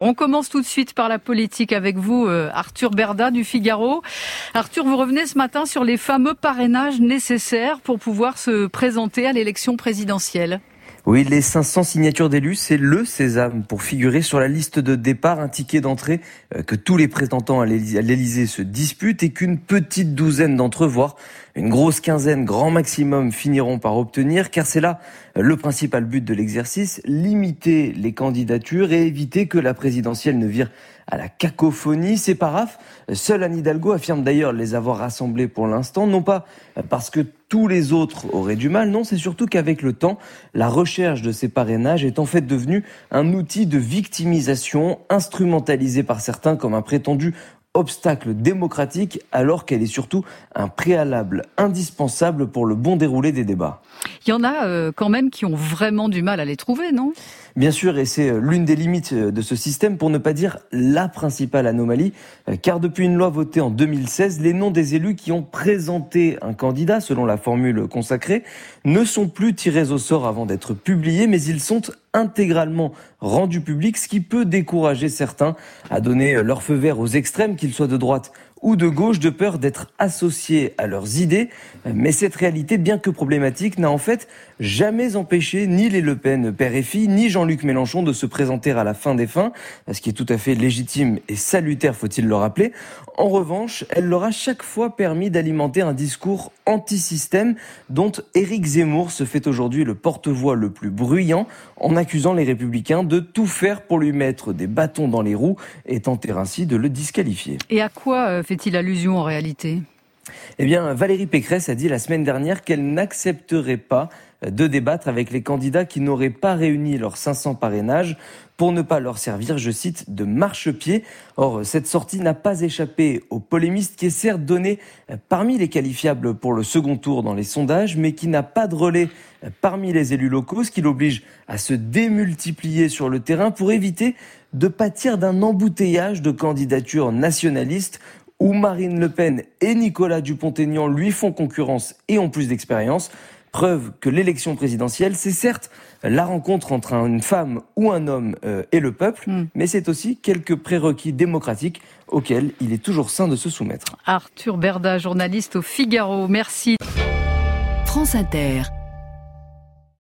On commence tout de suite par la politique avec vous, Arthur Berda du Figaro. Arthur, vous revenez ce matin sur les fameux parrainages nécessaires pour pouvoir se présenter à l'élection présidentielle. Oui, les 500 signatures d'élus, c'est le sésame pour figurer sur la liste de départ, un ticket d'entrée que tous les prétendants à l'Élysée se disputent et qu'une petite douzaine d'entre eux, voire une grosse quinzaine, grand maximum, finiront par obtenir, car c'est là le principal but de l'exercice, limiter les candidatures et éviter que la présidentielle ne vire à la cacophonie. Ces paraphes, seule Anne Hidalgo affirme d'ailleurs les avoir rassemblés pour l'instant, non pas parce que tous les autres auraient du mal, non, c'est surtout qu'avec le temps, la recherche de ces parrainages est en fait devenue un outil de victimisation instrumentalisé par certains comme un prétendu obstacle démocratique, alors qu'elle est surtout un préalable indispensable pour le bon déroulé des débats. Il y en a quand même qui ont vraiment du mal à les trouver, non ? Bien sûr, et c'est l'une des limites de ce système, pour ne pas dire la principale anomalie, car depuis une loi votée en 2016, les noms des élus qui ont présenté un candidat, selon la formule consacrée, ne sont plus tirés au sort avant d'être publiés, mais ils sont intégralement rendus publics, ce qui peut décourager certains à donner leur feu vert aux extrêmes, qu'ils soient de droite ou de gauche, de peur d'être associés à leurs idées. Mais cette réalité, bien que problématique, n'a en fait jamais empêché ni les Le Pen, père et fille, ni Jean-Luc Mélenchon de se présenter à la fin des fins, ce qui est tout à fait légitime et salutaire, faut-il le rappeler. En revanche, elle leur a chaque fois permis d'alimenter un discours anti-système dont Éric Zemmour se fait aujourd'hui le porte-voix le plus bruyant, en accusant les Républicains de tout faire pour lui mettre des bâtons dans les roues et tenter ainsi de le disqualifier. Et à quoi fait-il allusion en réalité ? Eh bien, Valérie Pécresse a dit la semaine dernière qu'elle n'accepterait pas de débattre avec les candidats qui n'auraient pas réuni leurs 500 parrainages pour ne pas leur servir, je cite, de marchepied. Or, cette sortie n'a pas échappé aux polémistes qui est certes donné parmi les qualifiables pour le second tour dans les sondages, mais qui n'a pas de relais parmi les élus locaux, ce qui l'oblige à se démultiplier sur le terrain pour éviter de pâtir d'un embouteillage de candidatures nationalistes où Marine Le Pen et Nicolas Dupont-Aignan lui font concurrence et ont plus d'expérience. Preuve que l'élection présidentielle, c'est certes la rencontre entre une femme ou un homme et le peuple, mais c'est aussi quelques prérequis démocratiques auxquels il est toujours sain de se soumettre. Arthur Berda, journaliste au Figaro, merci. France Inter.